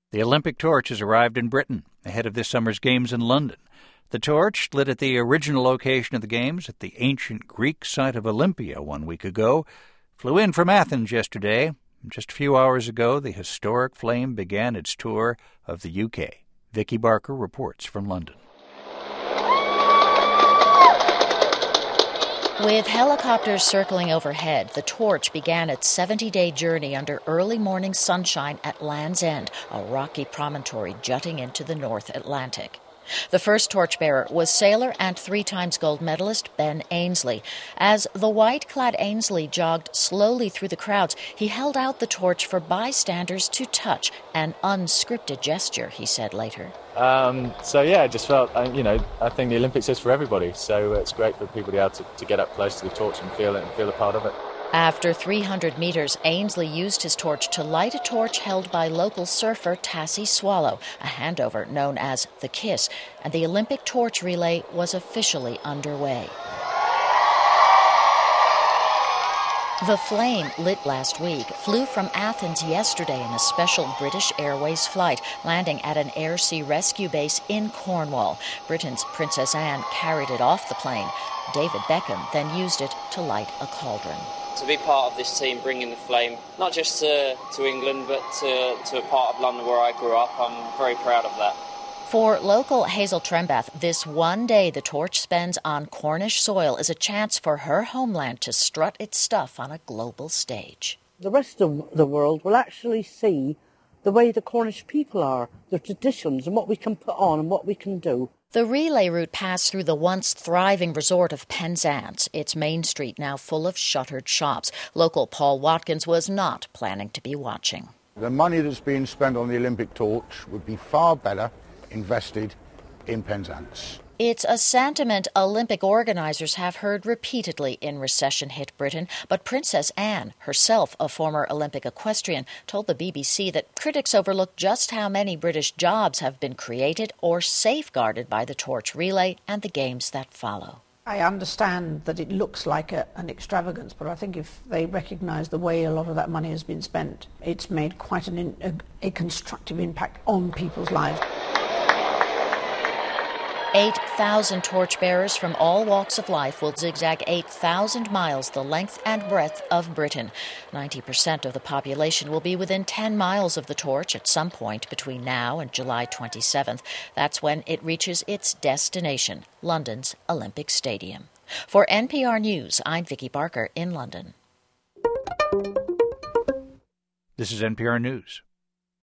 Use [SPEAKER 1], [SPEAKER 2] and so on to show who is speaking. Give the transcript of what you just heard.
[SPEAKER 1] The Olympic torch has arrived in Britain ahead of this summer's Games in London. The torch, lit at the original location of the Games at the ancient Greek site of Olympia 1 week ago, flew in from Athens yesterday. Just a few hours ago, the historic flame began its tour of the UK. Vicky Barker reports from London.
[SPEAKER 2] With helicopters circling overhead, the torch began its 70-day journey under early morning sunshine at Land's End, a rocky promontory jutting into the North Atlantic. The first torchbearer was sailor and 3-time gold medalist Ben Ainslie. As the white-clad Ainslie jogged slowly through the crowds, he held out the torch for bystanders to touch, an unscripted gesture, he said later.
[SPEAKER 3] I just felt, I think the Olympics is for everybody, so it's great for people to be able to get up close to the torch and feel it and feel a part of it.
[SPEAKER 2] After 300 meters, Ainslie used his torch to light a torch held by local surfer Tassie Swallow, a handover known as the Kiss, and the Olympic torch relay was officially underway. The flame, lit last week, flew from Athens yesterday in a special British Airways flight, landing at an air-sea rescue base in Cornwall. Britain's Princess Anne carried it off the plane. David Beckham then used it to light a cauldron.
[SPEAKER 4] To be part of this team bringing the flame, not just to England, but to a part of London where I grew up, I'm very proud of that.
[SPEAKER 2] For local Hazel Trembath, this one day the torch spends on Cornish soil is a chance for her homeland to strut its stuff on a global stage.
[SPEAKER 5] The rest of the world will actually see the way the Cornish people are, their traditions and what we can put on and what we can do.
[SPEAKER 2] The relay route passed through the once thriving resort of Penzance, its main street now full of shuttered shops. Local Paul Watkins was not planning to be watching.
[SPEAKER 6] The money that's being spent on the Olympic torch would be far better invested in Penzance.
[SPEAKER 2] It's a sentiment Olympic organizers have heard repeatedly in recession-hit Britain, but Princess Anne, herself a former Olympic equestrian, told the BBC that critics overlook just how many British jobs have been created or safeguarded by the torch relay and the games that follow.
[SPEAKER 7] I understand that it looks like an extravagance, but I think if they recognise the way a lot of that money has been spent, it's made quite a constructive impact on people's lives.
[SPEAKER 2] 8,000 torchbearers from all walks of life will zigzag 8,000 miles the length and breadth of Britain. 90% of the population will be within 10 miles of the torch at some point between now and July 27th. That's when it reaches its destination, London's Olympic Stadium. For NPR News, I'm Vicky Barker in London.
[SPEAKER 1] This is NPR News.